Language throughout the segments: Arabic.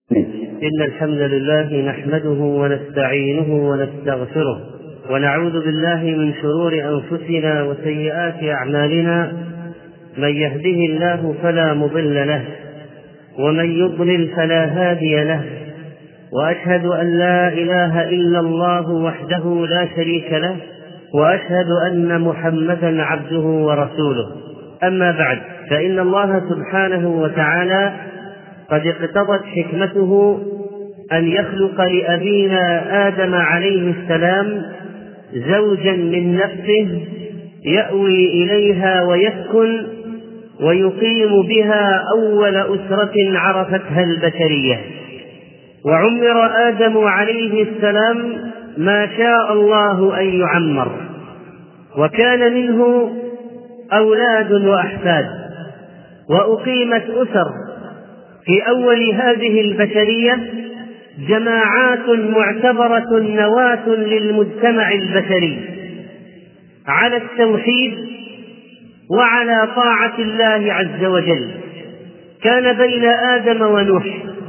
إن الحمد لله نحمده ونستعينه ونستغفره ونعوذ بالله من شرور أنفسنا وسيئات أعمالنا. من يهده الله فلا مضل له ومن يضلل فلا هادي له، وأشهد أن لا إله إلا الله وحده لا شريك له، وأشهد أن محمدا عبده ورسوله. أما بعد، فإن الله سبحانه وتعالى قد اقتضت حكمته أن يخلق لأبينا آدم عليه السلام زوجا من نفسه يأوي إليها ويسكن ويقيم بها أول أسرة عرفتها البشرية. وعمر آدم عليه السلام ما شاء الله أن يعمر، وكان منه أولاد وأحفاد، وأقيمت أسر في أول هذه البشرية، جماعات معتبرة نواة للمجتمع البشري على التوحيد وعلى طاعة الله عز وجل. كان بين آدم ونوح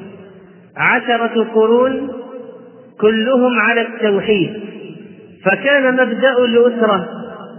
10 قرون كلهم على التوحيد، فكان مبدأ الأسرة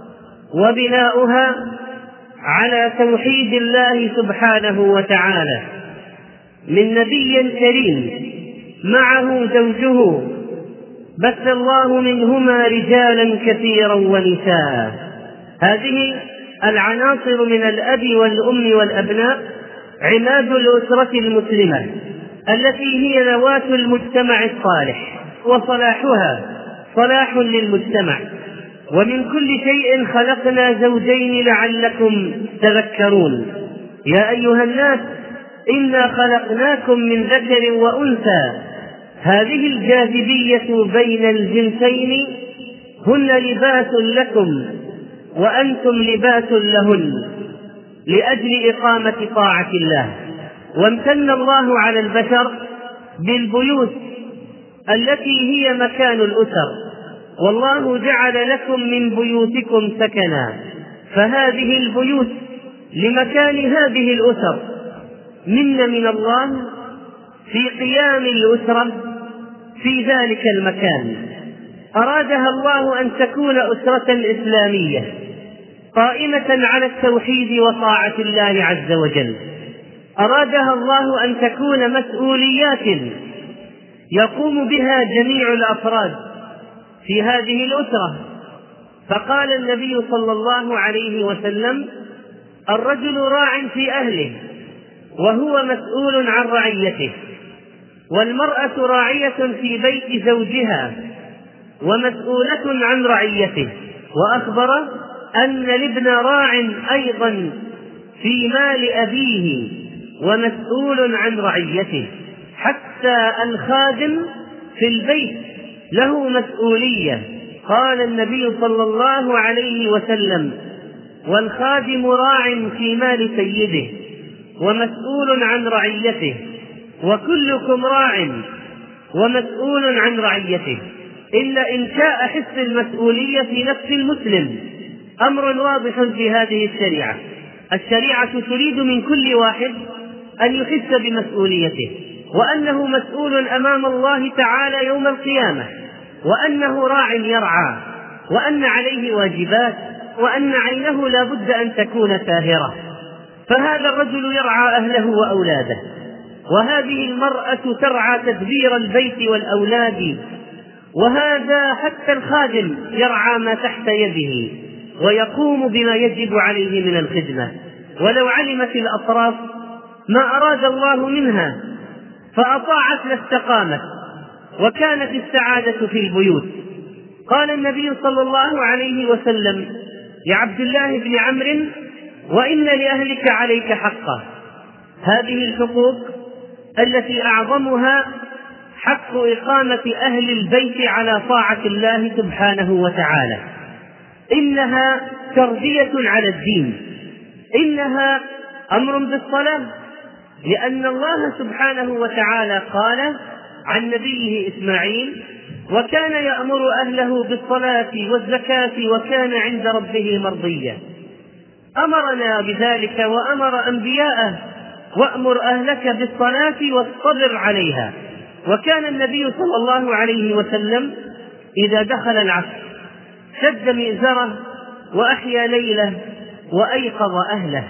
وبناؤها على توحيد الله سبحانه وتعالى. من نبي كريم معه زوجه بث الله منهما رجالا كثيرا ونساء. هذه العناصر من الأب والأم والأبناء عماد الأسرة المسلمة التي هي نواة المجتمع الصالح، وصلاحها صلاح للمجتمع. ومن كل شيء خلقنا زوجين لعلكم تذكرون. يا أيها الناس إنا خلقناكم من ذكر وأنثى. هذه الجاذبية بين الجنسين هن لباس لكم وأنتم لباس لهن لأجل إقامة طاعة الله. وامتن الله على البشر بالبيوت التي هي مكان الأسر، والله جعل لكم من بيوتكم سكنا. فهذه البيوت لمكان هذه الأسر من الله في قيام الأسرة في ذلك المكان. أرادها الله أن تكون أسرة إسلامية قائمة على التوحيد وطاعة الله عز وجل. أرادها الله أن تكون مسؤوليات يقوم بها جميع الأفراد في هذه الأسرة. فقال النبي صلى الله عليه وسلم: الرجل راع في أهله وهو مسؤول عن رعيته، والمرأة راعية في بيت زوجها ومسؤولة عن رعيته. وأخبر أن الابن راع أيضا في مال أبيه ومسؤول عن رعيته، حتى الخادم في البيت له مسؤولية. قال النبي صلى الله عليه وسلم: والخادم راع في مال سيده ومسؤول عن رعيته، وكلكم راع ومسؤول عن رعيته. إلا إنشاء حس المسؤولية في نفس المسلم أمر واضح في هذه الشريعة تريد من كل واحد أن يحس بمسؤوليته، وأنه مسؤول أمام الله تعالى يوم القيامة، وأنه راع يرعى، وأن عليه واجبات، وأن عينه لا بد أن تكون ساهرة. فهذا الرجل يرعى أهله وأولاده، وهذه المرأة ترعى تدبير البيت والأولاد، وهذا حتى الخادم يرعى ما تحت يده ويقوم بما يجب عليه من الخدمة. ولو علمت الأطراف ما أراد الله منها فأطاعت لاستقامت، وكانت السعادة في البيوت. قال النبي صلى الله عليه وسلم لعبد الله بن عمرو: وإن لأهلك عليك حقا. هذه الحقوق التي أعظمها حق إقامة أهل البيت على طاعة الله سبحانه وتعالى. إنها تربية على الدين، إنها أمر بالصلاة، لأن الله سبحانه وتعالى قال عن نبيه إسماعيل: وكان يأمر أهله بالصلاة والزكاة وكان عند ربه مرضيا. أمرنا بذلك وأمر أنبياءه وأمر أهلك بالصلاة واصطبر عليها. وكان النبي صلى الله عليه وسلم إذا دخل العصر شد مئزره وأحيا ليله وأيقظ أهله.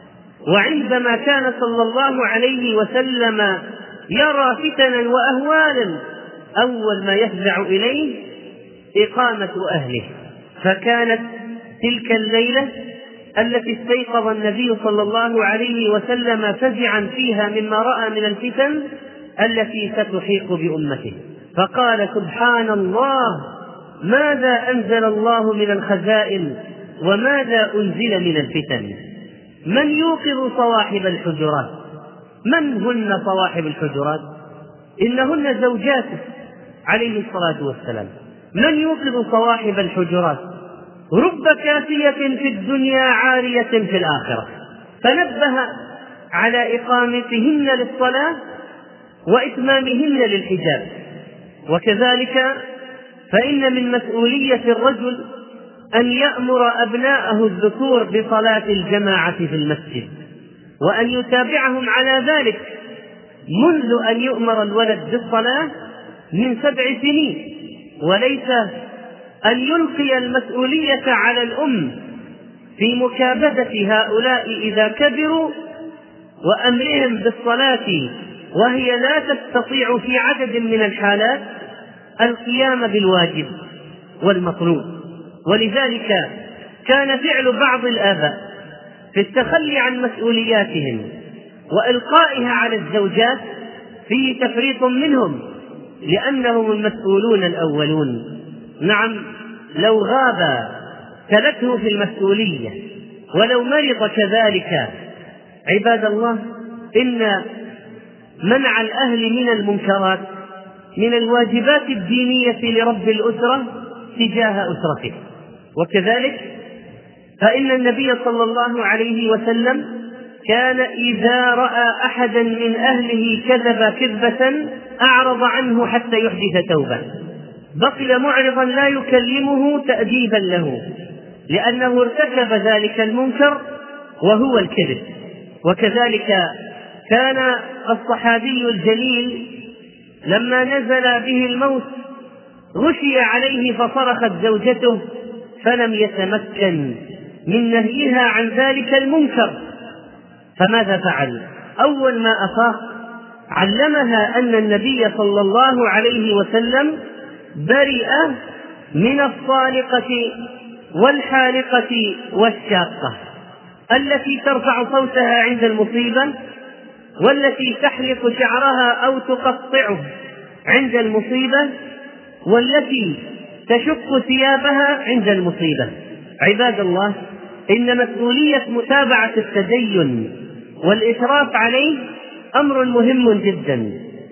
وعندما كان صلى الله عليه وسلم يرى فتنا وأهوالا أول ما يفزع إليه إقامة أهله. فكانت تلك الليلة التي استيقظ النبي صلى الله عليه وسلم فزعا فيها مما رأى من الفتن التي ستحيق بأمته، فقال: سبحان الله، ماذا أنزل الله من الخزائن وماذا أنزل من الفتن؟ من يوقظ صواحب الحجرات؟ من هن صواحب الحجرات؟ إنهن زوجاته عليه الصلاة والسلام. من يوقظ صواحب الحجرات؟ رب كاسية في الدنيا عارية في الآخرة. فنبه على إقامتهن للصلاة وإتمامهن للحجاب. وكذلك فإن من مسؤولية الرجل أن يأمر أبناءه الذكور بصلاة الجماعة في المسجد، وأن يتابعهم على ذلك منذ أن يؤمر الولد بالصلاة من 7 سنين، وليس أن يلقي المسؤولية على الأم في مكابدة هؤلاء إذا كبروا وأمرهم بالصلاة وهي لا تستطيع في عدد من الحالات القيام بالواجب والمطلوب. ولذلك كان فعل بعض الآباء في التخلي عن مسؤولياتهم وإلقائها على الزوجات فيه تفريط منهم، لأنهم المسؤولون الأولون. نعم، لو غاب تلته في المسؤولية، ولو مرض كذلك. عباد الله، إن منع الأهل من المنكرات من الواجبات الدينية لرب الأسرة تجاه أسرته. وكذلك فإن النبي صلى الله عليه وسلم كان إذا رأى أحدا من أهله كذب كذبة أعرض عنه حتى يحدث توبة، بقي معرضا لا يكلمه تأديبا له، لأنه ارتكب ذلك المنكر وهو الكذب. وكذلك كان الصحابي الجليل لما نزل به الموت غشي عليه فصرخت زوجته فلم يتمكن من نهيها عن ذلك المنكر، فماذا فعل؟ أول ما أفاق علمها أن النبي صلى الله عليه وسلم برئ من الصالقة والحالقة والشاقة، التي ترفع صوتها عند المصيبة، والتي تحلق شعرها أو تقطعه عند المصيبة، والتي تشق ثيابها عند المصيبة. عباد الله، إن مسؤولية متابعة التدين والإشراف عليه أمر مهم جدا.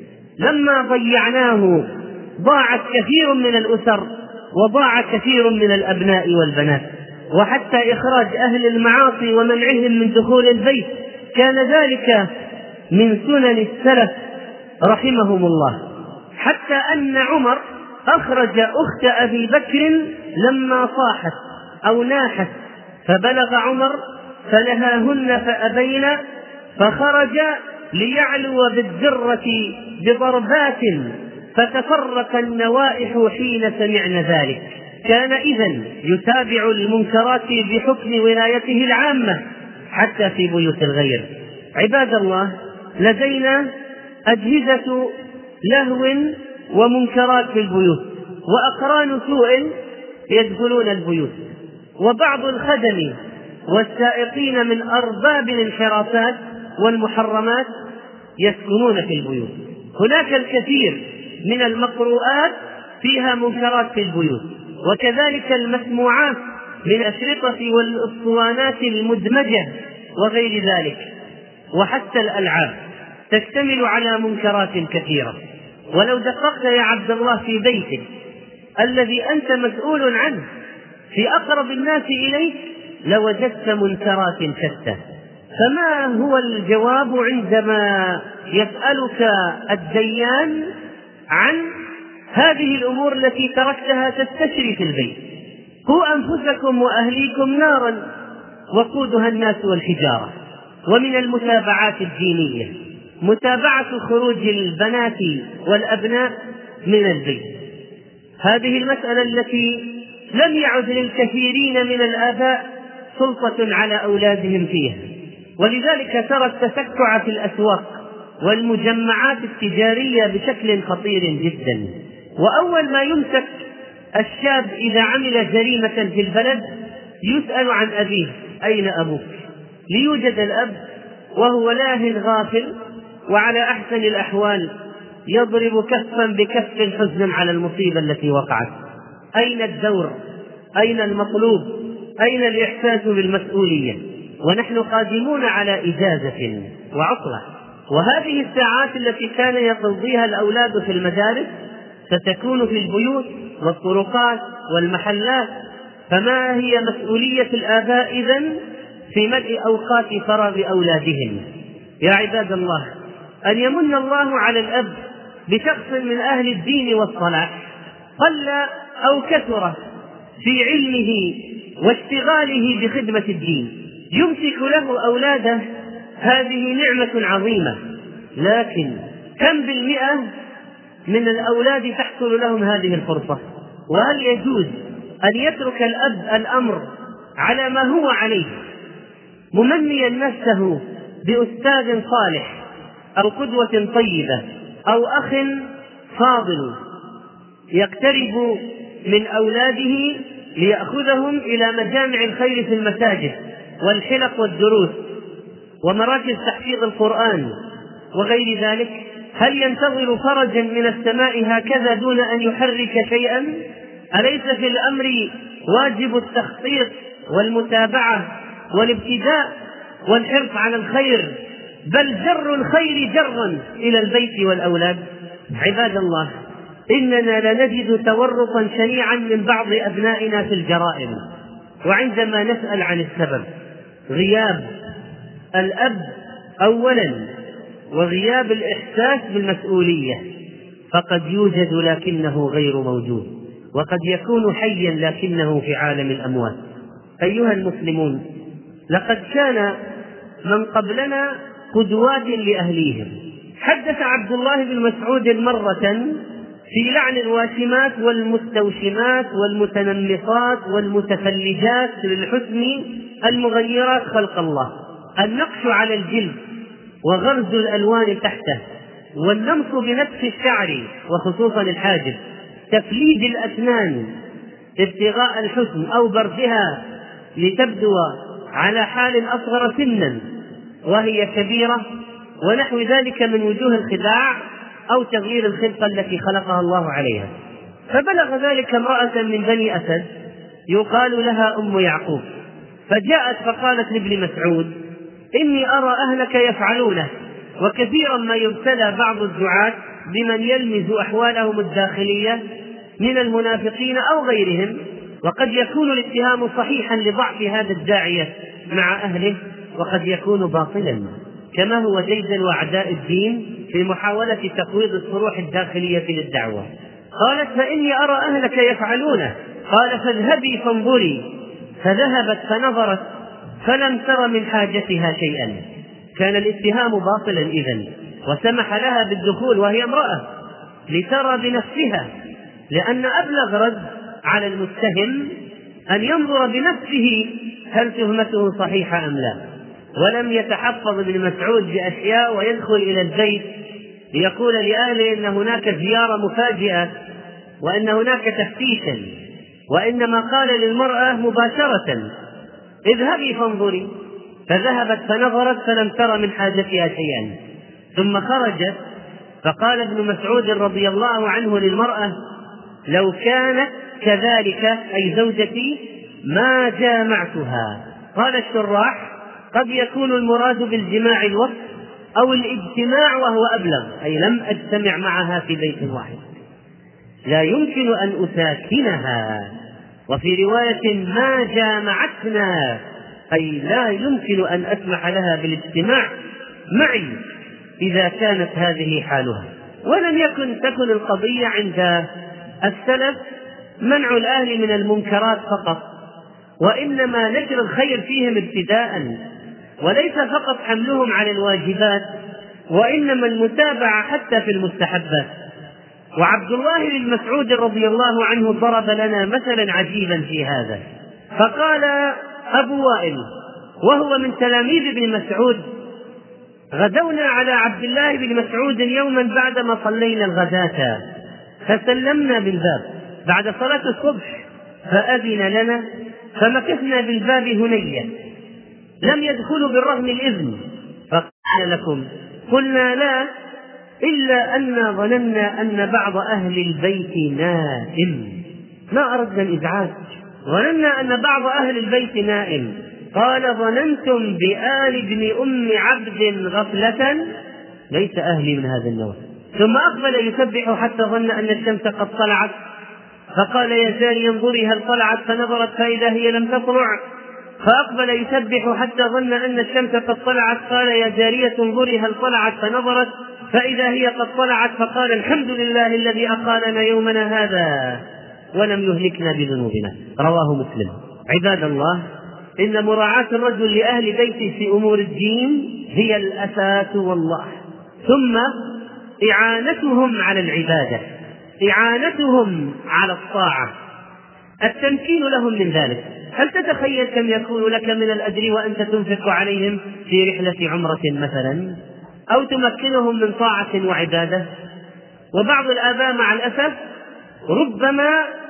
لما ضيعناه ضاعت كثير من الأسر وضاع كثير من الأبناء والبنات، وحتى إخراج أهل المعاصي ومنعهم من دخول البيت كان ذلك من سنن السلف رحمهم الله. حتى أن عمر أخرج أخت أبي بكر لما صاحت أو ناحت، فبلغ عمر فنهاهن فأبين، فخرج ليعلو بالذرة بضربات فتفرق النوائح حين سمعن ذلك. كان إذن يتابع المنكرات بحكم ولايته العامة حتى في بيوت الغير. عباد الله، لدينا أجهزة لهو ومنكرات في البيوت، وأقران سوء يدخلون البيوت، وبعض الخدم والسائقين من أرباب الانحرافات والمحرمات يسكنون في البيوت. هناك الكثير من المقروءات فيها منكرات في البيوت، وكذلك المسموعات من الأشرطة والأسطوانات المدمجة وغير ذلك، وحتى الألعاب تشتمل على منكرات كثيرة. ولو دققت يا عبد الله في بيتك الذي أنت مسؤول عنه في أقرب الناس إليك لوجدت منكرات شتى. فما هو الجواب عندما يسألك الديان عن هذه الأمور التي تركتها تستشري في البيت؟ قوا أنفسكم وأهليكم نارا وقودها الناس والحجارة. ومن المتابعات الدينية متابعة خروج البنات والأبناء من البيت. هذه المسألة التي لم يعد للكثيرين من الآباء سلطة على أولادهم فيها، ولذلك ترى التسكع في الأسواق والمجمعات التجارية بشكل خطير جدا. وأول ما يمسك الشاب إذا عمل جريمة في البلد يسأل عن أبيه: أين أبوك؟ ليوجد الأب وهو لاهٍ غافل، وعلى أحسن الأحوال يضرب كفا بكف حزنا على المصيبة التي وقعت. أين الدور؟ أين المطلوب؟ أين الإحساس بالمسؤولية؟ ونحن قادمون على إجازة وعطلة، وهذه الساعات التي كان يقضيها الأولاد في المدارس ستكون في البيوت والطرقات والمحلات. فما هي مسؤولية الآباء إذن في ملء أوقات فراغ أولادهم؟ يا عباد الله، أن يمن الله على الأب بشخص من أهل الدين والصلاح قل أو كثر في علمه واشتغاله بخدمة الدين يمسك له أولاده، هذه نعمة عظيمة. لكن كم بالمئة من الأولاد تحصل لهم هذه الفرصة؟ وهل يجوز أن يترك الأب الأمر على ما هو عليه ممنيا نفسه بأستاذ صالح أو قدوة طيبة أو أخ فاضل يقترب من أولاده ليأخذهم إلى مجامع الخير في المساجد والحلق والدروس ومراكز تحفيظ القرآن وغير ذلك؟ هل ينتظر فرجا من السماء هكذا دون أن يحرك شيئا؟ أليس في الأمر واجب التخطيط والمتابعة والابتداء والحرص على الخير، بل جر الخير جرا إلى البيت والأولاد؟ عباد الله، إننا لنجد تورطا شنيعا من بعض أبنائنا في الجرائم، وعندما نسأل عن السبب غياب الأب أولا وغياب الإحساس بالمسؤولية فقد يوجد لكنه غير موجود، وقد يكون حيا لكنه في عالم الأموات. أيها المسلمون، لقد كان من قبلنا قدوات لأهليهم. حدث عبد الله بن مسعود مرة في لعن الواشمات والمستوشمات والمتنمصات والمتفلجات للحسن المغيرات خلق الله: النقش على الجلد وغرز الألوان تحته، واللمس بنفس الشعر وخصوصا الحاجب، تفليج الأسنان ابتغاء الحسن أو برزها لتبدو على حال أصغر سنا وهي كبيرة، ونحو ذلك من وجوه الخداع أو تغيير الخلقة التي خلقها الله عليها. فبلغ ذلك امرأة من بني أسد يقال لها أم يعقوب، فجاءت فقالت لابن مسعود: إني أرى أهلك يفعلونه، وكثيرا ما يبتلى بعض الدعاة بمن يلمز أحوالهم الداخلية من المنافقين أو غيرهم، وقد يكون الاتهام صحيحا لضعف هذا الداعية مع أهله، وقد يكون باطلا كما هو جيد أعداء الدين في محاولة تقويض الصروح الداخلية للدعوة. قالت: فإني أرى أهلك يفعلونه. قال: فاذهبي فانظري. فذهبت فنظرت فلم تر من حاجتها شيئا. كان الاتهام باطلا إذن، وسمح لها بالدخول وهي امرأة لترى بنفسها، لأن أبلغ رد على المتهم أن ينظر بنفسه هل تهمته صحيحة أم لا. ولم يتحفظ ابن مسعود بأشياء ويدخل إلى البيت ليقول لأهله إن هناك زيارة مفاجئة وأن هناك تفتيشا، وإنما قال للمرأة مباشرة: اذهبي فانظري. فذهبت فنظرت فلم تر من حاجتها شيئا، ثم خرجت. فقال ابن مسعود رضي الله عنه للمرأة: لو كانت كذلك أي زوجتي ما جامعتها. قال الشراح: قد يكون المراد بالجماع الوصف أو الاجتماع وهو أبلغ، أي لم أجتمع معها في بيت واحد، لا يمكن أن أساكنها. وفي رواية: ما جامعتنا، أي لا يمكن أن أسمح لها بالاجتماع معي إذا كانت هذه حالها. ولم تكن القضية عند السلف منع الأهل من المنكرات فقط، وإنما نشر الخير فيهم ابتداء، وليس فقط حملهم على الواجبات، وإنما المتابعة حتى في المستحبات. وعبد الله بن مسعود رضي الله عنه ضرب لنا مثلا عجيبا في هذا، فقال أبو وائل وهو من تلاميذ ابن مسعود: غدونا على عبد الله بن مسعود يوما بعدما صلينا الغداة، فسلمنا بالباب بعد صلاة الصبح، فأذن لنا فمكثنا بالباب هنية، لم يدخلوا بالرغم الإذن، فقال لكم: قلنا لا، إلا أن ظننا أن بعض أهل البيت نائم، ما أردنا الإزعاج، ظننا أن بعض أهل البيت نائم. قال: ظننتم بآل ابن أم عبد غفلة، ليس أهلي من هذا النوع. ثم أقبل يسبح حتى ظن أن الشمس قد طلعت، فقال: يا جاري انظري هل طلعت، فنظرت فإذا هي لم تطلع. فأقبل يسبح حتى ظن أن الشمس قد طلعت، قال: يا جارية انظري هل طلعت، فنظرت فإذا هي قد طلعت، فقال: الحمد لله الذي أقالنا يومنا هذا ولم يهلكنا بذنوبنا. رواه مسلم. عباد الله، إن مراعاة الرجل لأهل بيته في أمور الدين هي الأساس والله، ثم إعانتهم على العبادة، إعانتهم على الطاعة، التمكين لهم من ذلك. هل تتخيل كم يكون لك من الأجر وأنت تنفق عليهم في رحلة عمرة مثلا، أو تمكنهم من طاعة وعبادة؟ وبعض الآباء مع الأسف ربما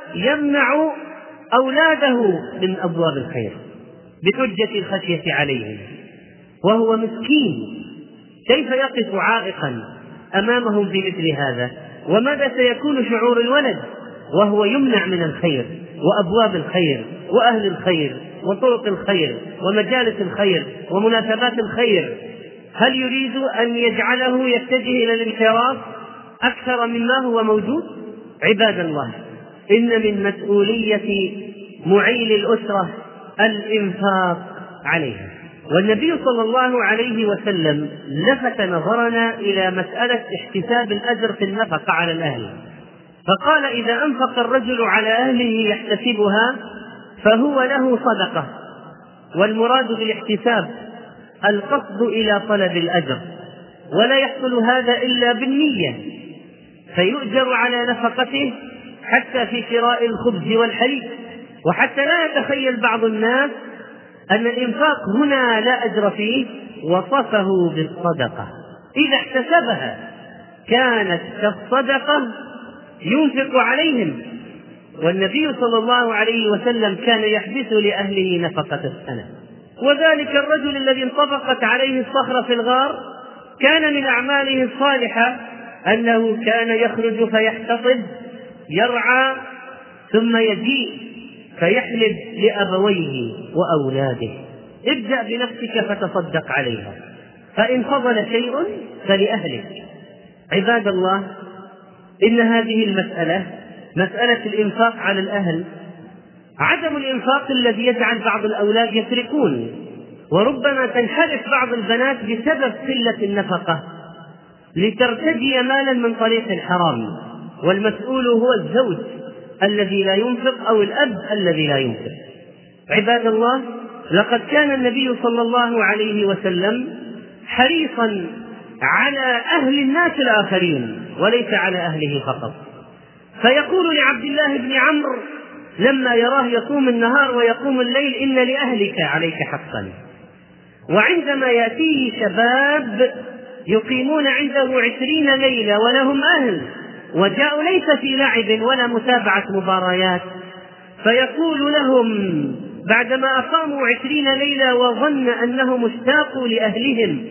يمنع أولاده من أبواب الخير بحجة الخشية عليهم، وهو مسكين، كيف يقف عائقا أمامهم بمثل هذا؟ وماذا سيكون شعور الولد وهو يمنع من الخير وأبواب الخير وأهل الخير وطرق الخير ومجالس الخير ومناسبات الخير؟ هل يريد أن يجعله يتجه إلى الانحراف أكثر مما هو موجود؟ عباد الله، إن من مسؤولية معين الأسرة الإنفاق عليها، والنبي صلى الله عليه وسلم لفت نظرنا إلى مسألة احتساب الأجر في النفقة على الأهل، فقال: إذا أنفق الرجل على أهله يحتسبها فهو له صدقة. والمراد بالاحتساب القصد إلى طلب الأجر، ولا يحصل هذا إلا بالنية، فيؤجر على نفقته حتى في شراء الخبز والحليب. وحتى لا يتخيل بعض الناس أن الإنفاق هنا لا أجر فيه، وصفه بالصدقة، إذا احتسبها كانت كالصدقة ينفق عليهم. والنبي صلى الله عليه وسلم كان يحبس لأهله نفقة السنة. وذلك الرجل الذي انطبقت عليه الصخرة في الغار كان من أعماله الصالحة أنه كان يخرج فيحتطب يرعى، ثم يجيء فيحلب لأبويه وأولاده: ابدأ بنفسك فتصدق عليها، فإن فضل شيء فلأهلك. عباد الله، إن هذه المسألة، مسألة الإنفاق على الأهل، عدم الإنفاق الذي يجعل بعض الأولاد يسرقون، وربما تنحرف بعض البنات بسبب قلة النفقة لترتدي مالا من طريق الحرام، والمسؤول هو الزوج الذي لا ينفق أو الأب الذي لا ينفق. عباد الله، لقد كان النبي صلى الله عليه وسلم حريصا على أهل الناس الآخرين وليس على أهله فقط، فيقول لعبد الله بن عمرو لما يراه يقوم النهار ويقوم الليل: إن لأهلك عليك حقا. وعندما يأتيه شباب يقيمون عنده 20 ليلة ولهم أهل وجاءوا ليس في لعب ولا متابعة مباريات، فيقول لهم بعدما أقاموا 20 ليلة وظن أنهم اشتاقوا لأهلهم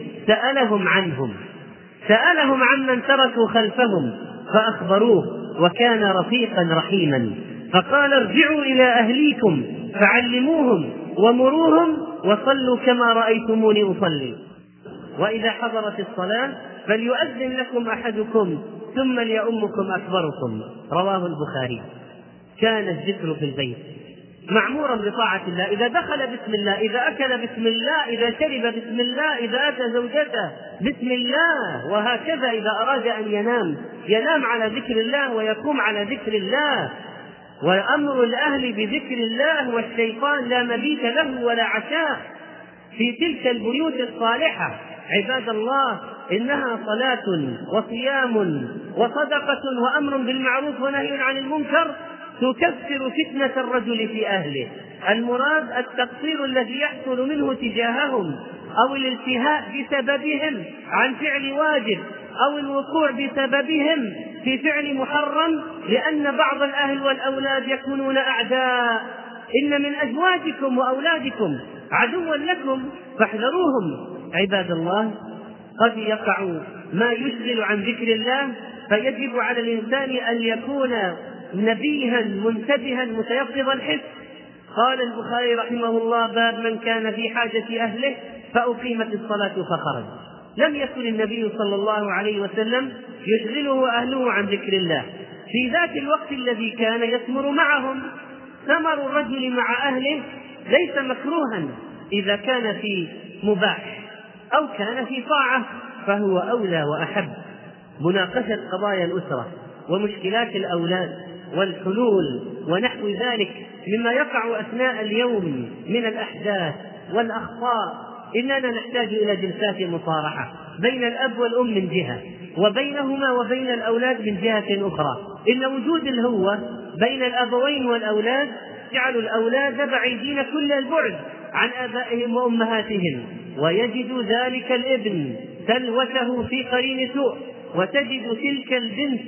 سألهم عمن تركوا خلفهم فأخبروه، وكان رفيقا رحيما، فقال: ارجعوا إلى أهليكم فعلموهم ومروهم وصلوا كما رأيتموني أصلي، وإذا حضرت الصلاة فليؤذن لكم أحدكم ثم ليؤمكم أكبركم. رواه البخاري. كان الذكر في البيت معمورا بطاعة الله، إذا دخل بسم الله، إذا أكل بسم الله، إذا شرب بسم الله، إذا أتى زوجته بسم الله، وهكذا إذا أراد أن ينام على ذكر الله ويقوم على ذكر الله. وأمر الأهل بذكر الله، والشيطان لا مبيت له ولا عشاء، في تلك البيوت الصالحة عباد الله إنها صلاة وصيام وصدقة وأمر بالمعروف ونهي عن المنكر تكفر فتنة الرجل في أهله. المراد التقصير الذي يحصل منه تجاههم أو الالتهاء بسببهم عن فعل واجب أو الوقوع بسببهم في فعل محرم، لأن بعض الأهل والأولاد يكونون أعداء. إن من أزواجكم وأولادكم عدوا لكم فاحذروهم. عباد الله، قد يقع ما يشغل عن ذكر الله، فيجب على الإنسان أن يكون نبيها منتبها متيقظ الحس. قال البخاري رحمه الله: باب من كان في حاجة أهله فأقيمت الصلاة فخرج. لم يكن النبي صلى الله عليه وسلم يشغله أهله عن ذكر الله في ذات الوقت الذي كان يثمر معهم. ثمر الرجل مع أهله ليس مكروها إذا كان في مباح أو كان في طاعة، فهو أولى وأحب. مناقشة قضايا الأسرة ومشكلات الأولاد والحلول ونحو ذلك مما يقع أثناء اليوم من الأحداث والأخطاء، إننا نحتاج إلى جلسات مصارحة بين الأب والأم من جهة، وبينهما وبين الأولاد من جهة أخرى. إن وجود الهوة بين الأبوين والأولاد يجعل الأولاد بعيدين كل البعد عن آبائهم وأمهاتهم، ويجد ذلك الابن سلوته في قرين سوء، وتجد تلك البنت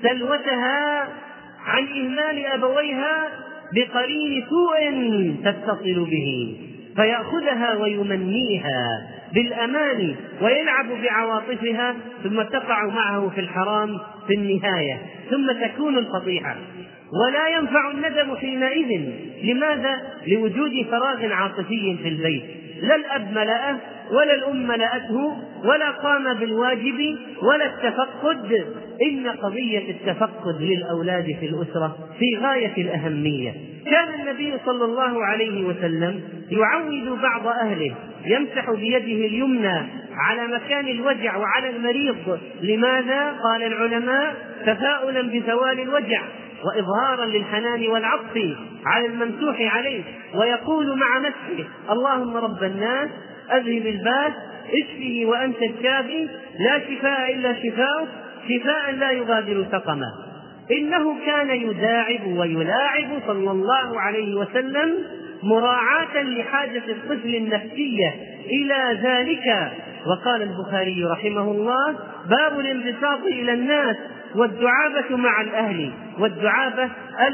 سلوتها عن إهمال أبويها بقرين سوء تتصل به، فيأخذها ويمنيها بالأمان ويلعب بعواطفها، ثم تقع معه في الحرام في النهاية، ثم تكون الفضيحة. ولا ينفع الندم حينئذ. لماذا؟ لوجود فراغ عاطفي في البيت، لا الأب ملأه ولا الأم ملأته ولا قام بالواجب ولا التفقد. إن قضية التفقد للأولاد في الأسرة في غاية الأهمية. كان النبي صلى الله عليه وسلم يعود بعض أهله، يمسح بيده اليمنى على مكان الوجع وعلى المريض. لماذا؟ قال العلماء: تفاؤلا بزوال الوجع وإظهارا للحنان والعطف على الممسوح عليه، ويقول مع مسحه: اللهم رب الناس أذهب الباس اشفه وأنت الشافي لا شفاء إلا شفاؤك شفاء لا يغادر سقما. إنه كان يداعب ويلاعب صلى الله عليه وسلم مراعاة لحاجة الطفل النفسية إلى ذلك. وقال البخاري رحمه الله: باب الانبساط إلى الناس والدعابة مع الأهل. والدعابة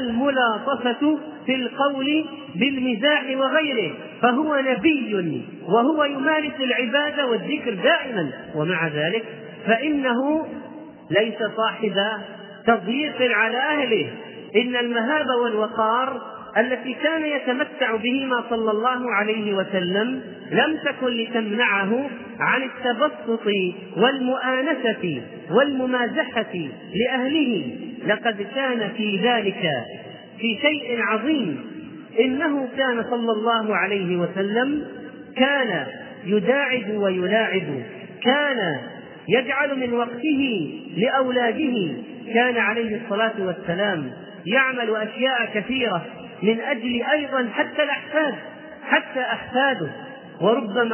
الملاطفة في القول بالمزاح وغيره، فهو نبي وهو يمارس العبادة والذكر دائما، ومع ذلك فإنه ليس صاحب تضييق على أهله. إن المهاب والوقار التي كان يتمتع بهما صلى الله عليه وسلم لم تكن لتمنعه عن التبسط والمؤانسة والممازحة لأهله. لقد كان في ذلك في شيء عظيم. إنه كان صلى الله عليه وسلم كان يداعب ويلاعب، كان يجعل من وقته لأولاده. كان عليه الصلاة والسلام يعمل أشياء كثيرة من أجل أيضا حتى أحفاده. وربما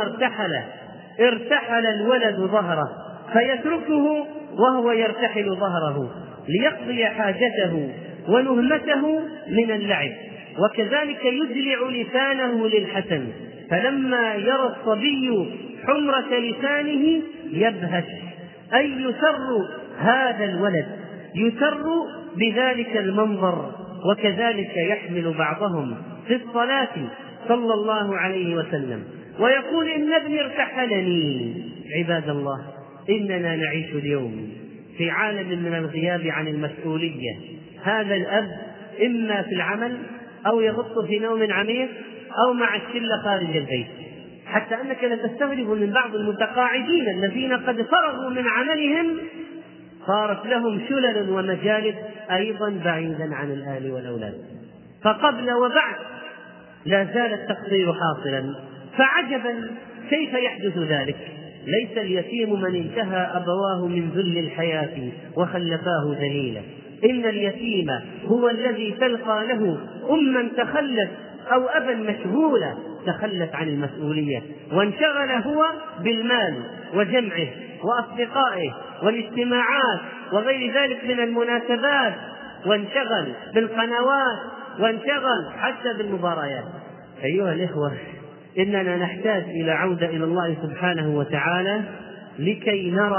ارتحل الولد ظهره فيتركه وهو يرتحل ظهره ليقضي حاجته ونهمته من اللعب. وكذلك يدلع لسانه للحسن، فلما يرى الصبي حمرة لسانه يبهش، أي يسر هذا الولد، يسر بذلك المنظر. وكذلك يحمل بعضهم في الصلاة صلى الله عليه وسلم ويقول: إن ابني ارتحلني. عباد الله، إننا نعيش اليوم في عالم من الغياب عن المسؤولية. هذا الأب إما في العمل أو يغط في نوم عميق أو مع الشلة خارج البيت، حتى أنك لتستغرب من بعض المتقاعدين الذين قد فرغوا من عملهم صارت لهم شلل ومجالس أيضا بعيدا عن الأهل والأولاد. فقبل وبعد لا زال التقصير حاصلا. فعجبا كيف يحدث ذلك؟ ليس اليتيم من انتهى أبواه من ذل الحياة وخلفاه ذليلا. إن اليتيم هو الذي تلقى له أما تخلت أو أبا مشغولا تخلت عن المسؤولية وانشغل هو بالمال وجمعه وأصدقائه والاجتماعات وغير ذلك من المناسبات، وانشغل بالقنوات، وانشغل حتى بالمباريات. أيها الإخوة، إننا نحتاج إلى عودة إلى الله سبحانه وتعالى لكي نرى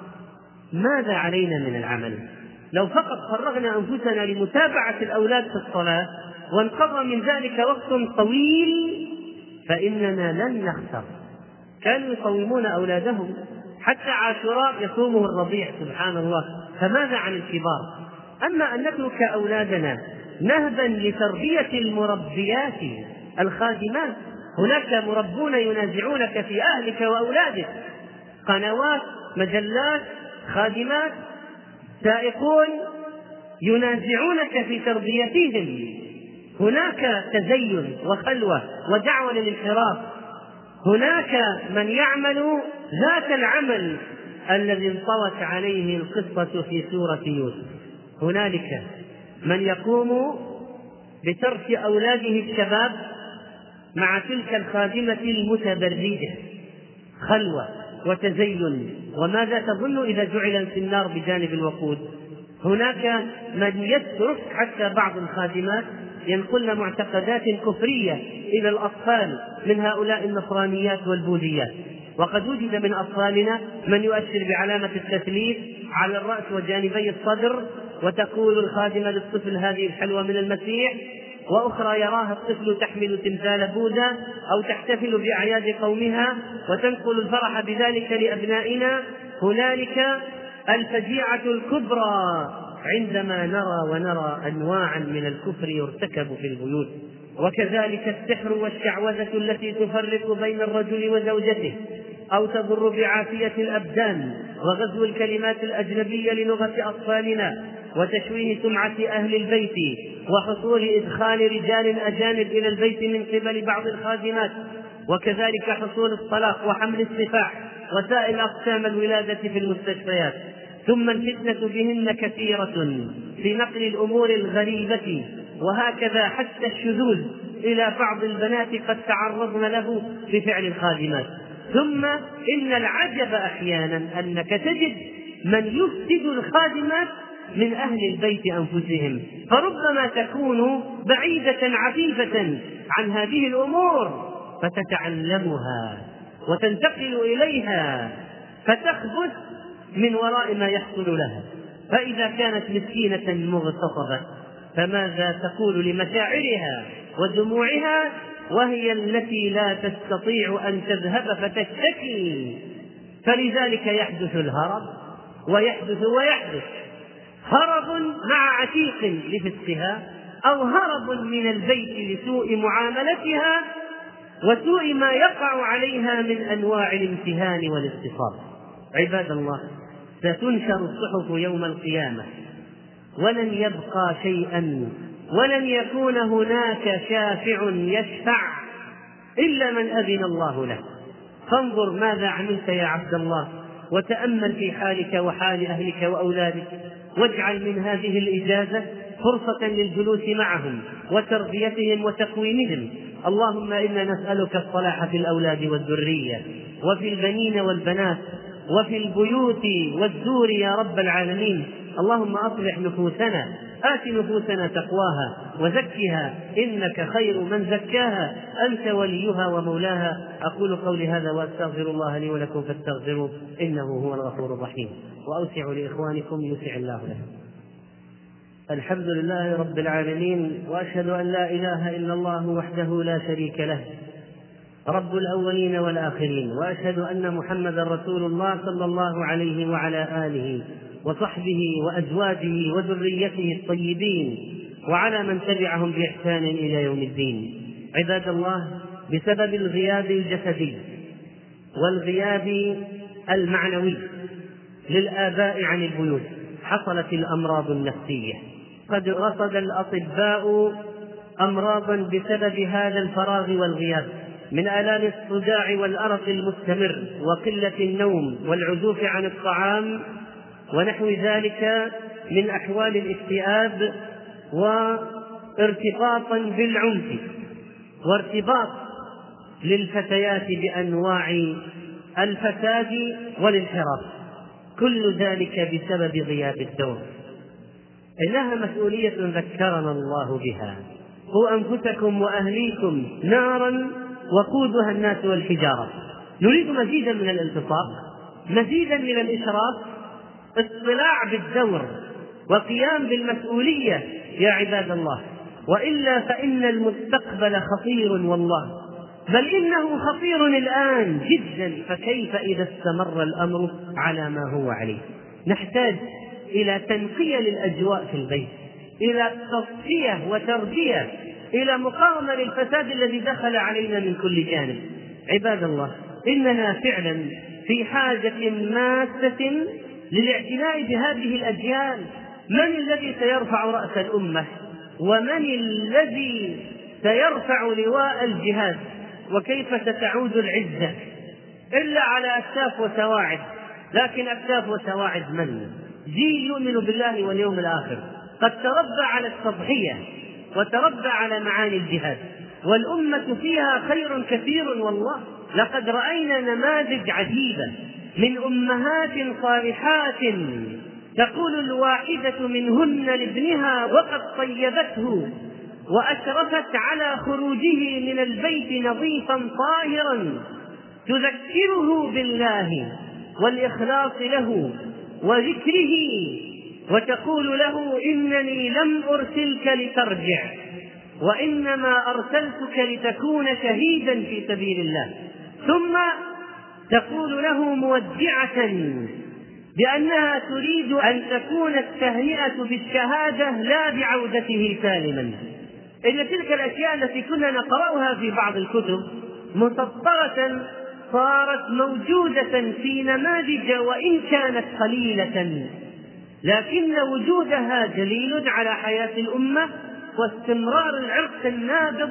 ماذا علينا من العمل. لو فقط فرغنا أنفسنا لمتابعة الأولاد في الصلاة وانقضى من ذلك وقت طويل فإننا لن نخسر. كانوا يصومون أولادهم حتى عاشوراء يصومه الرضيع سبحان الله، فماذا عن الكبار؟ أما أن نترك أولادنا نهبا لتربية المربيات الخادمات، هناك مربون ينازعونك في أهلك وأولادك، قنوات، مجلات، خادمات، سائقون ينازعونك في تربيتهم. هناك تزين وخلوة ودعوة للانحراف. هناك من يعمل ذات العمل الذي انطوت عليه القصة في سورة يوسف. هنالك من يقوم بترك أولاده الشباب مع تلك الخادمة المتبرجة، خلوة وتزين. وماذا تظن إذا جعل السنار بجانب الوقود؟ هناك من يترك حتى بعض الخادمات ينقلن معتقدات كفرية إلى الأطفال من هؤلاء النصرانيات والبوذيات. وقد وجد من أطفالنا من يؤشر بعلامة التثليث على الرأس وجانبي الصدر، وتقول الخادمة للطفل هذه الحلوى من المسيح، وأخرى يراها الطفل تحمل تمثال بوذا أو تحتفل بأعياد قومها وتنقل الفرح بذلك لأبنائنا. هنالك الفجيعة الكبرى عندما نرى أنواعا من الكفر يرتكب في البيوت. وكذلك السحر والشعوذة التي تفرق بين الرجل وزوجته أو تضر بعافية الأبدان، وغزو الكلمات الأجنبية للغة أطفالنا، وتشويه سمعة أهل البيت، وحصول إدخال رجال أجانب إلى البيت من قبل بعض الخادمات، وكذلك حصول الطلاق وحمل السفاح وسائر أقسام الولادة في المستشفيات. ثم الفتنة بهن كثيرة في نقل الأمور الغريبة، وهكذا حتى الشذوذ إلى بعض البنات قد تعرضن له بفعل الخادمات. ثم إن العجب أحيانا أنك تجد من يفسد الخادمات من أهل البيت أنفسهم، فربما تكون بعيدة عفيفة عن هذه الأمور فتتعلمها وتنتقل إليها فتخبث من وراء ما يحصل لها. فإذا كانت مسكينة مغتصبة فماذا تقول لمشاعرها ودموعها وهي التي لا تستطيع أن تذهب فتشتكي؟ فلذلك يحدث الهرب ويحدث هرب مع عشيق لفسقها، أو هرب من البيت لسوء معاملتها وسوء ما يقع عليها من أنواع الامتهان والاغتصاب. عباد الله، ستنشر الصحف يوم القيامة ولن يبقى شيئا، ولن يكون هناك شافع يشفع إلا من أذن الله له. فانظر ماذا عملت يا عبد الله، وتأمل في حالك وحال أهلك وأولادك، واجعل من هذه الإجازة فرصة للجلوس معهم وتربيتهم وتقويمهم. اللهم إنا نسألك الصلاح في الأولاد والذرية وفي البنين والبنات وفي البيوت والدور يا رب العالمين. اللهم أصلح نفوسنا، آت نفوسنا تقواها وزكها إنك خير من زكاها، أنت وليها ومولاها. أقول قولي هذا وأستغفر الله لي ولكم فاستغفروه إنه هو الغفور الرحيم. وأوسع لإخوانكم يوسع الله لكم. الحمد لله رب العالمين، وأشهد أن لا إله إلا الله وحده لا شريك له رب الأولين والآخرين، وأشهد أن محمدا رسول الله صلى الله عليه وعلى آله وصحبه وأزواجه وذريته الطيبين وعلى من تبعهم بإحسان إلى يوم الدين. عباد الله، بسبب الغياب الجسدي والغياب المعنوي للآباء عن البيوت حصلت الأمراض النفسية. قد رصد الأطباء أمراضا بسبب هذا الفراغ والغياب، من آلام الصداع والأرق المستمر وقلة النوم والعزوف عن الطعام ونحو ذلك من أحوال الاكتئاب، وارتباطا بالعنف وارتباط للفتيات بأنواع الفساد والانحراف، كل ذلك بسبب غياب الدور. إنها مسؤولية ذكرنا الله بها. قوا أنفسكم وأهليكم نارا وقودها الناس والحجارة. نريد مزيدا من الالتصاق، مزيدا من الإشراف، اطلاع بالدور وقيام بالمسؤولية يا عباد الله، وإلا فإن المستقبل خطير والله، بل إنه خطير الآن جدا، فكيف إذا استمر الأمر على ما هو عليه؟ نحتاج إلى تنقية للأجواء في البيت، إلى تصفية وتربية، إلى مقاومة للفساد الذي دخل علينا من كل جانب. عباد الله، إننا فعلا في حاجة ماسة للاعتناء بهذه الأجيال. من الذي سيرفع رأس الأمة؟ ومن الذي سيرفع لواء الجهاد؟ وكيف ستعود العزة إلا على أكتاف وسواعد؟ لكن أكتاف وسواعد من؟ جيل يؤمن بالله واليوم الآخر، قد تربى على التضحية وتربى على معاني الجهاد، والأمة فيها خير كثير والله. لقد رأينا نماذج عجيبة من أمهات صالحات تقول الواحدة منهن لابنها وقد طيبته وأشرفت على خروجه من البيت نظيفا طاهرا، تذكره بالله والإخلاص له وذكره، وتقول له: إنني لم أرسلك لترجع، وإنما أرسلتك لتكون شهيدا في سبيل الله. ثم تقول له مودعة بأنها تريد أن تكون التهنئة بالشهادة لا بعودته سالما. إن تلك الأشياء التي كنا نقرأها في بعض الكتب مسطرة صارت موجودة في نماذج وإن كانت قليلة، لكن وجودها دليل على حياة الأمة واستمرار العرق النابض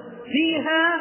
فيها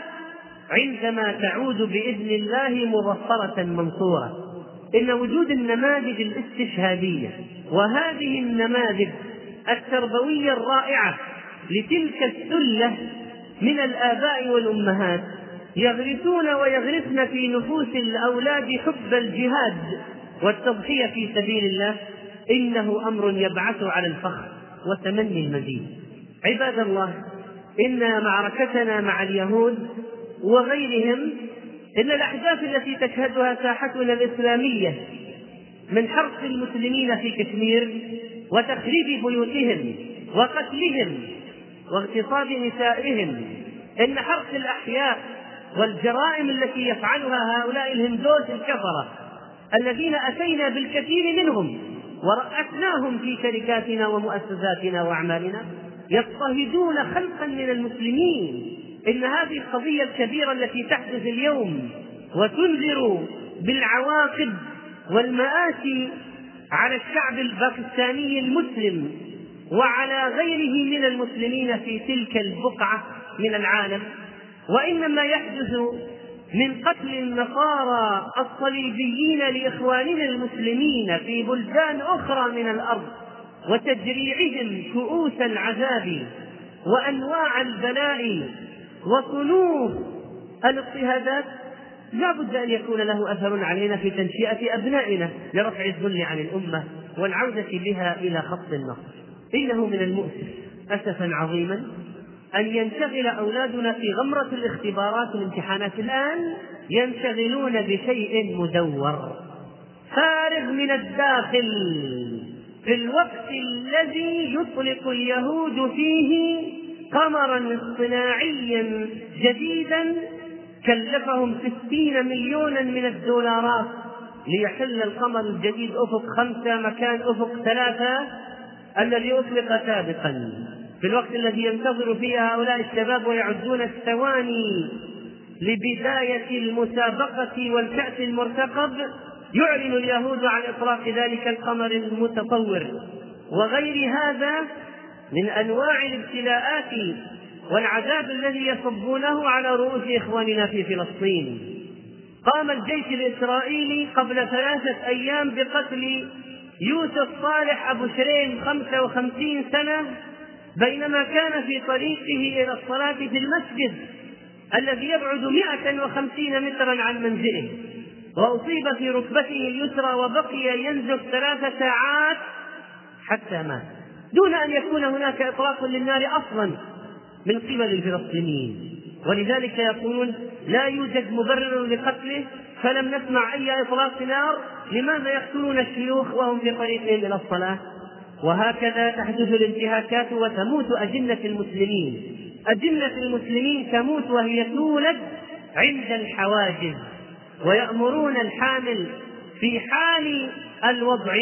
عندما تعود بإذن الله مظفرة منصورة. إن وجود النماذج الاستشهادية وهذه النماذج التربوية الرائعة لتلك السلة من الآباء والأمهات يغرسون ويغرسن في نفوس الأولاد حب الجهاد والتضحية في سبيل الله، إنه أمر يبعث على الفخر وتمني المزيد. عباد الله، إن معركتنا مع اليهود وغيرهم، إن الأحداث التي تشهدها ساحتنا الإسلامية من حرق المسلمين في كشمير وتخريب بيوتهم وقتلهم واغتصاب نسائهم، إن حرق الأحياء والجرائم التي يفعلها هؤلاء الهندوس الكفرة الذين أتينا بالكثير منهم ورأسناهم في شركاتنا ومؤسساتنا وأعمالنا يضطهدون خلقا من المسلمين. إن هذه القضية الكبيرة التي تحدث اليوم وتنذر بالعواقب والمآسي على الشعب الباكستاني المسلم وعلى غيره من المسلمين في تلك البقعة من العالم، وإنما يحدث من قتل النصارى الصليبيين لإخواننا المسلمين في بلدان أخرى من الأرض وتجريعهم كؤوس العذاب وأنواع البلاء وصنوف الاضطهادات، لا بد أن يكون له أثر علينا في تنشئة أبنائنا لرفع الذل عن الأمة والعودة بها إلى خط النصر. إنه من المؤسف أسفا عظيما أن ينشغل أولادنا في غمرة الاختبارات والامتحانات الآن، ينشغلون بشيء مدور فارغ من الداخل، في الوقت الذي يطلق اليهود فيه قمرا اصطناعيا جديدا كلفهم 60 مليونا من الدولارات ليحل القمر الجديد أفق 5 مكان أفق 3 الذي أطلق سابقا، في الوقت الذي ينتظر فيه هؤلاء الشباب ويعدون الثواني لبداية المسابقة والكأس المرتقب. يعلن اليهود عن إطلاق ذلك القمر المتطور وغير هذا من أنواع الابتلاءات والعذاب الذي يصبونه على رؤوس إخواننا في فلسطين. قام الجيش الإسرائيلي قبل 3 أيام بقتل يوسف صالح أبو شريم 55 سنة بينما كان في طريقه إلى الصلاة في المسجد، الذي يبعد 150 مترا عن منزله وأصيب في ركبته اليسرى وبقي ينزف 3 ساعات حتى مات دون أن يكون هناك إطلاق للنار أصلا من قبل الفلسطينيين. ولذلك يقولون لا يوجد مبرر لقتله، فلم نسمع أي إطلاق نار، لماذا يقتلون الشيوخ وهم في طريقهم إلى الصلاة؟ وهكذا تحدث الانتهاكات وتموت أجنة المسلمين. أجنة المسلمين تموت وهي تولد عند الحواجز، ويأمرون الحامل في حال الوضع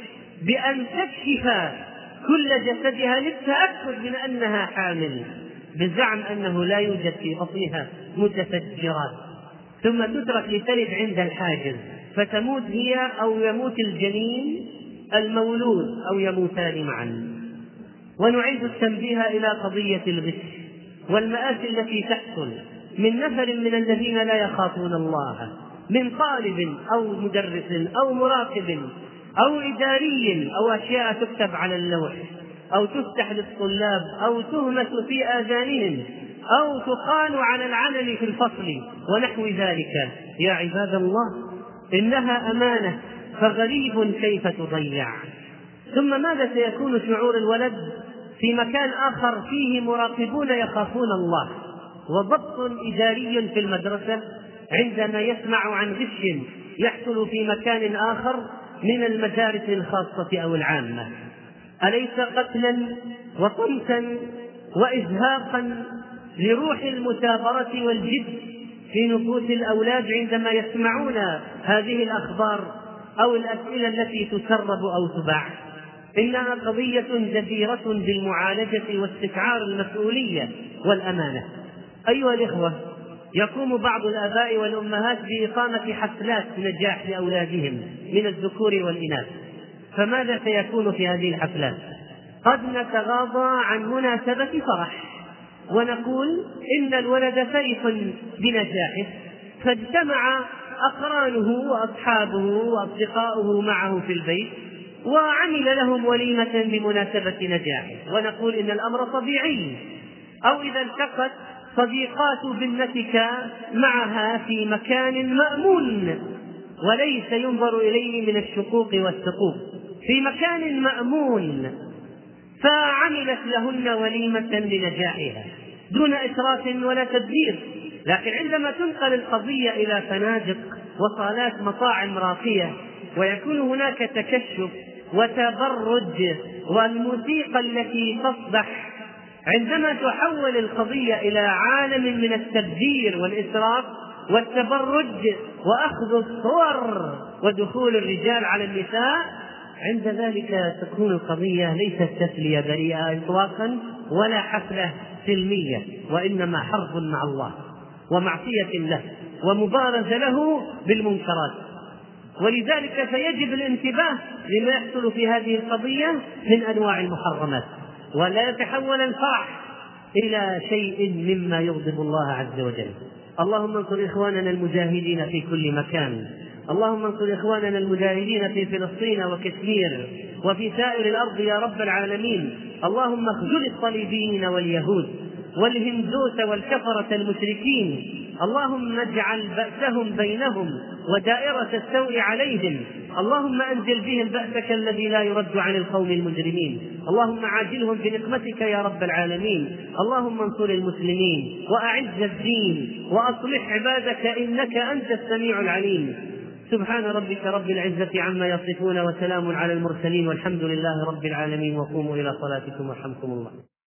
بأن تكشف كل جسدها للتأكد من أنها حامل، بزعم أنه لا يوجد في بطنها متفجرات، ثم تترك لتلد عند الحاجز فتموت هي أو يموت الجنين المولود أو يموتان معا. ونعيد التنبيه إلى قضية الغش والمآسي التي تحصل من نفر من الذين لا يخافون الله، من طالب أو مدرس أو مراقب أو إداري أو أشياء تكتب على اللوح أو تفتح للطلاب أو تهمس في آذانهم أو تقال على العلن في الفصل ونحو ذلك. يا عباد الله، إنها أمانة، فغريب كيف تضيع. ثم ماذا سيكون شعور الولد في مكان آخر فيه مراقبون يخافون الله وضبط إداري في المدرسة عندما يسمع عن غش يحصل في مكان آخر من المدارس الخاصة أو العامة؟ أليس قتلا وطمسا وإزهاقا لروح المثابرة والجد في نفوس الأولاد عندما يسمعون هذه الأخبار أو الأسئلة التي تسرب أو تباع؟ إنها قضية جديرة بالمعالجة واستشعار المسؤولية والأمانة. أيها الإخوة، يقوم بعض الآباء والأمهات بإقامة حفلات نجاح لأولادهم من الذكور والإناث، فماذا سيكون في هذه الحفلات؟ قد نتغاضى عن مناسبة فرح ونقول إن الولد فرح بنجاحه، فاجتمع أقرانه وأصحابه وأصدقاؤه معه في البيت وعمل لهم وليمة بمناسبة نجاحه، ونقول إن الأمر طبيعي. أو إذا التقت صديقات بنتك معها في مكان مأمون وليس ينظر إليه من الشقوق والثقوب، في مكان مأمون، فعملت لهن وليمة لنجاحها دون إسراف ولا تدبير. لكن عندما تنقل القضية إلى فنادق وصالات مطاعم راقية ويكون هناك تكشف وتبرج والموسيقى التي تصدح، عندما تحول القضية إلى عالم من التبذير والإسراف والتبرج وأخذ الصور ودخول الرجال على النساء، عند ذلك تكون القضية ليست تسلية بريئة إطلاقا ولا حفلة سلمية، وإنما حرب مع الله ومعصية له ومبارزة له بالمنكرات. ولذلك فيجب الانتباه لما يحصل في هذه القضية من أنواع المحرمات، ولا يتحول الفرح إلى شيء مما يغضب الله عز وجل. اللهم انصر إخواننا المجاهدين في كل مكان، اللهم انصر إخواننا المجاهدين في فلسطين وكشمير وفي سائر الأرض يا رب العالمين. اللهم اخذل الصليبيين واليهود والهندوس والكفرة المشركين، اللهم اجعل بأسهم بينهم ودائرة السوء عليهم، اللهم أنزل بهم بأسك الذي لا يرد عن القوم المجرمين، اللهم عاجلهم بنقمتك يا رب العالمين. اللهم انصر المسلمين وأعز الدين وأصلح عبادك إنك أنت السميع العليم. سبحان ربك رب العزة عما يصفون وسلام على المرسلين والحمد لله رب العالمين، وقوموا إلى صلاتكم ورحمكم الله.